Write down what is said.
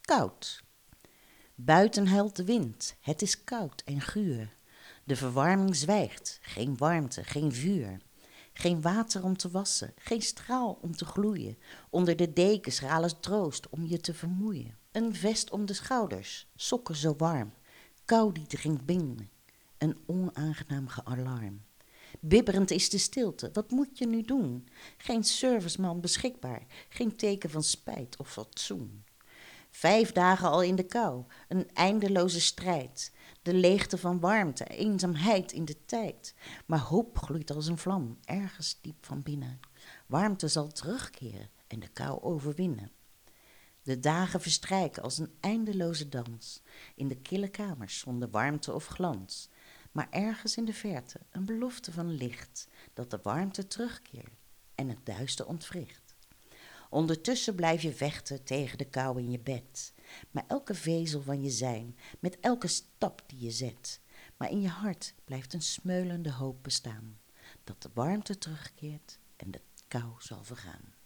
koud. Buiten huilt de wind, het is koud en guur. De verwarming zwijgt, geen warmte, geen vuur. Geen water om te wassen, geen straal om te gloeien. Onder de deken schrale troost om je te vermoeien. Een vest om de schouders, sokken zo warm. Kou die dringt binnen, een onaangenaam gealarm. Bibberend is de stilte, wat moet je nu doen? Geen serviceman beschikbaar, geen teken van spijt of fatsoen. 5 dagen al in de kou, een eindeloze strijd. De leegte van warmte, eenzaamheid in de tijd. Maar hoop gloeit als een vlam, ergens diep van binnen. Warmte zal terugkeren en de kou overwinnen. De dagen verstrijken als een eindeloze dans. In de kille kamers zonder warmte of glans. Maar ergens in de verte een belofte van licht, dat de warmte terugkeert en het duister ontwricht. Ondertussen blijf je vechten tegen de kou in je bed. Maar elke vezel van je zijn, met elke stap die je zet. Maar in je hart blijft een smeulende hoop bestaan. Dat de warmte terugkeert en de kou zal vergaan.